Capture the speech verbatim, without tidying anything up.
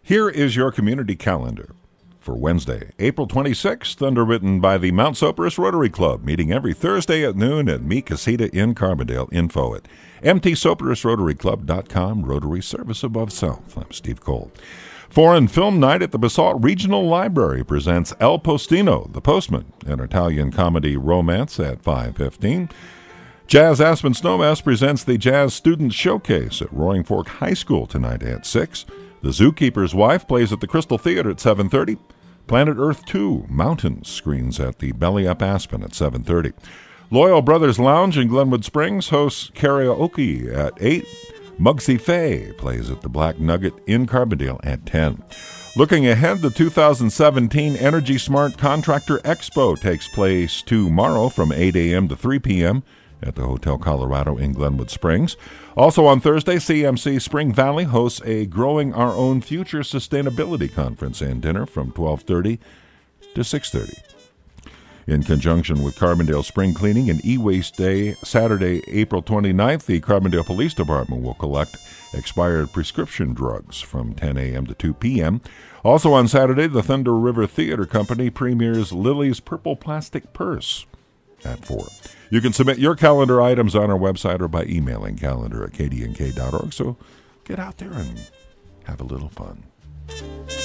Here is your community calendar for Wednesday, April twenty-sixth, underwritten by the Mount Soperus Rotary Club, meeting every Thursday at noon at Mi Casita in Carbondale. Info at m t soperus rotary club dot com. Rotary Service Above Self. I'm Steve Cole. Foreign Film Night at the Basalt Regional Library presents El Postino, The Postman, an Italian comedy romance at five fifteen. Jazz Aspen Snowmass presents the Jazz Student Showcase at Roaring Fork High School tonight at six. The Zookeeper's Wife plays at the Crystal Theater at seven thirty. Planet Earth two, Mountains, screens at the Belly Up Aspen at seven thirty. Loyal Brothers Lounge in Glenwood Springs hosts karaoke at eight. Mugsy Faye plays at the Black Nugget in Carbondale at ten. Looking ahead, the two thousand seventeen Energy Smart Contractor Expo takes place tomorrow from eight a.m. to three p.m. at the Hotel Colorado in Glenwood Springs. Also on Thursday, C M C Spring Valley hosts a Growing Our Own Future Sustainability Conference and dinner from twelve thirty to six thirty. In conjunction with Carbondale Spring Cleaning and E-Waste Day, Saturday, April twenty-ninth, the Carbondale Police Department will collect expired prescription drugs from ten a.m. to two p.m. Also on Saturday, the Thunder River Theater Company premieres Lily's Purple Plastic Purse at four. You can submit your calendar items on our website or by emailing calendar at k d n k dot org. So get out there and have a little fun.